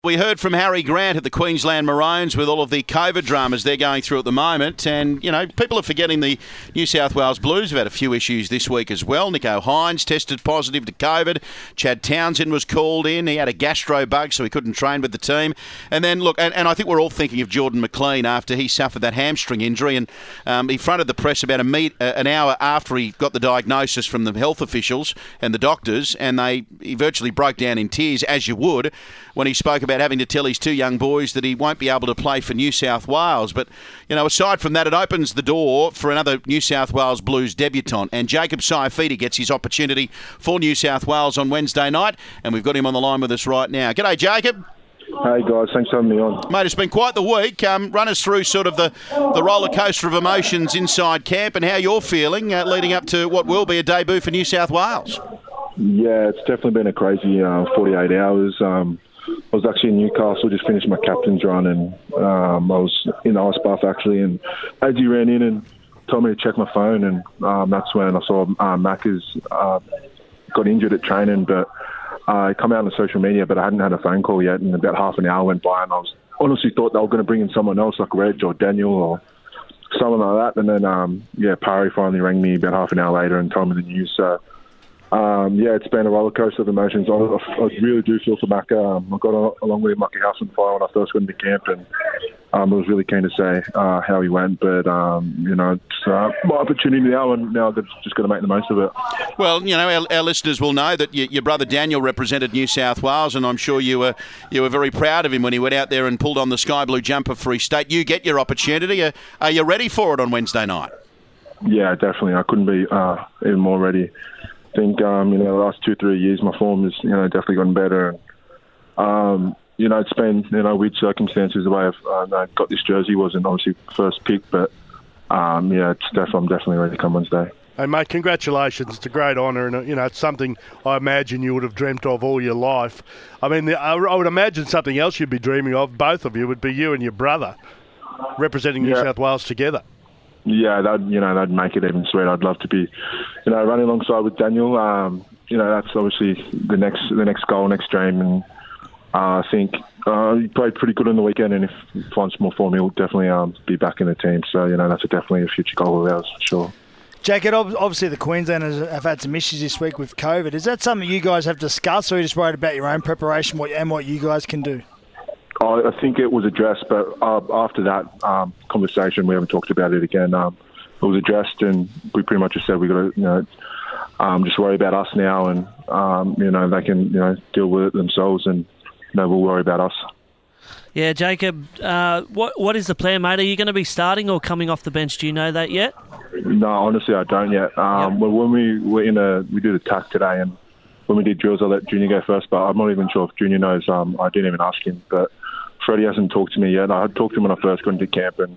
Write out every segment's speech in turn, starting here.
We heard from Harry Grant at the Queensland Maroons with all of the COVID dramas they're going through at the moment. And, you know, people are forgetting the New South Wales Blues have had a few issues this week as well. Nico Hines tested positive to COVID. Chad Townsend was called in. He had a gastro bug, so he couldn't train with the team. And then, look, and I think we're all thinking of Jordan McLean after he suffered that hamstring injury. And he fronted the press about an hour after he got the diagnosis from the health officials and the doctors. And he virtually broke down in tears, as you would, when he spoke about having to tell his two young boys that he won't be able to play for New South Wales. But, you know, aside from that, it opens the door for another New South Wales Blues debutant. And Jacob Saifiti gets his opportunity for New South Wales on Wednesday night. And we've got him on the line with us right now. G'day, Jacob. Hey, guys. Thanks for having me on. Mate, it's been quite the week. Run us through sort of the roller coaster of emotions inside camp and how you're feeling leading up to what will be a debut for New South Wales. Yeah, it's definitely been a crazy 48 hours. I was actually in Newcastle, just finished my captain's run, and I was in the ice bath actually, and as he ran in and told me to check my phone, and that's when I saw Mac has got injured at training, but I come out on social media, but I hadn't had a phone call yet, and about half an hour went by, and I was honestly thought they were going to bring in someone else like Reg or Daniel or someone like that, and then Parry finally rang me about half an hour later and told me the news. So it's been a roller coaster of emotions. I really do feel for Mac. I got along with him like a house on fire when I first went into camp, and I was really keen to say how he went. But it's my opportunity now, and now I've just got to make the most of it. Well, you know, our listeners will know that your brother Daniel represented New South Wales, and I'm sure you were very proud of him when he went out there and pulled on the sky blue jumper for his state. You get your opportunity. Are you ready for it on Wednesday night? Yeah, definitely. I couldn't be even more ready. I think, the last 2-3 years, my form has, definitely gotten better. And, it's been, weird circumstances the way I've got this jersey. Wasn't obviously first pick, but, I'm definitely ready to come Wednesday. Hey, mate, congratulations. It's a great honour, and, it's something I imagine you would have dreamt of all your life. I mean, I would imagine something else you'd be dreaming of, both of you, would be you and your brother representing New South Wales together. Yeah, that'd make it even sweeter. I'd love to be, running alongside with Daniel. That's obviously the next goal, next dream, and I think he played pretty good on the weekend. And if he finds more form, he'll definitely be back in the team. So that's definitely a future goal of ours for sure. Jacob, obviously the Queenslanders have had some issues this week with COVID. Is that something you guys have discussed, or are you just worried about your own preparation and what you guys can do? I think it was addressed, but after that conversation, we haven't talked about it again. It was addressed, and we pretty much just said we got to, just worry about us now, and they can, deal with it themselves, and we'll worry about us. Yeah, Jacob, what is the plan, mate? Are you going to be starting or coming off the bench? Do you know that yet? No, honestly, I don't yet. When we did a tack today, and when we did drills, I let Junior go first, but I'm not even sure if Junior knows. I didn't even ask him, but Freddie hasn't talked to me yet. I had talked to him when I first got into camp, and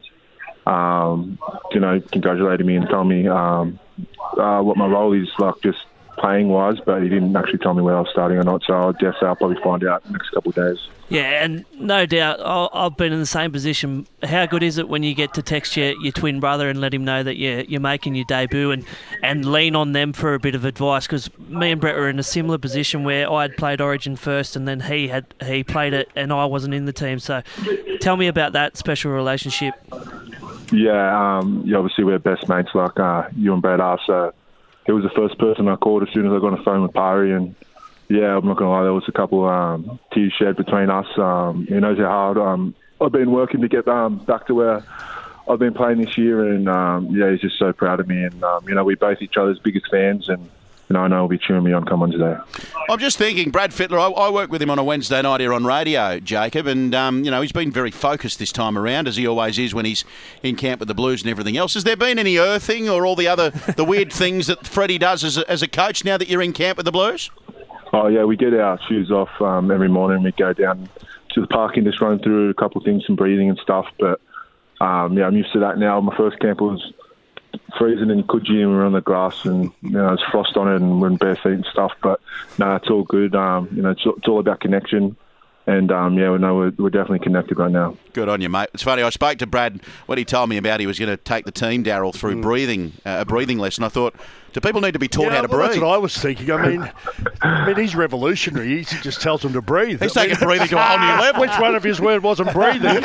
congratulated me and told me what my role is, like just playing wise, but he didn't actually tell me whether I was starting or not. So I guess I'll probably find out in the next couple of days. Yeah, and no doubt I've been in the same position. How good is it when you get to text your twin brother and let him know that you're making your debut and lean on them for a bit of advice? Because me and Brett were in a similar position where I had played Origin first, and then he played it and I wasn't in the team. So tell me about that special relationship. Yeah, obviously we're best mates like you and Brett are, so he was the first person I called as soon as I got on the phone with Parry, and yeah, I'm not going to lie, there was a couple tears shed between us. He knows how hard I've been working to get back to where I've been playing this year, and he's just so proud of me, and we're both each other's biggest fans, and I know he'll be cheering me on come Wednesday. I'm just thinking, Brad Fittler, I work with him on a Wednesday night here on radio, Jacob, and he's been very focused this time around, as he always is when he's in camp with the Blues and everything else. Has there been any earthing or all the weird things that Freddie does as a coach now that you're in camp with the Blues? Oh yeah, we get our shoes off every morning. We go down to the park and just run through a couple of things, some breathing and stuff. But I'm used to that now. My first camp was freezing in Coogee, and we were on the grass, and there's frost on it, and we're in bare feet and stuff. But no, it's all good. It's all about connection, and we're definitely connected right now. Good on you, mate. It's funny, I spoke to Brad when he told me about he was going to take the team, Daryl, through a breathing lesson. I thought, do people need to be taught how to breathe? That's what I was thinking. I mean, he's revolutionary. He just tells them to breathe. He's taking breathing to a whole new level. Which one of his words wasn't breathing?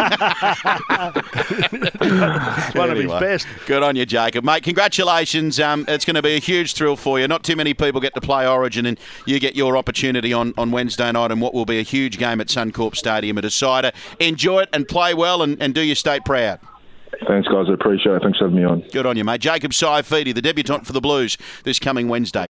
It's one of his best. Good on you, Jacob. Mate, congratulations. It's going to be a huge thrill for you. Not too many people get to play Origin, and you get your opportunity on Wednesday night in what will be a huge game at Suncorp Stadium, a decider. Enjoy it and play well and do your state proud. Thanks, guys. I appreciate it. Thanks for having me on. Good on you, mate. Jacob Saifidi, the debutant for the Blues, this coming Wednesday.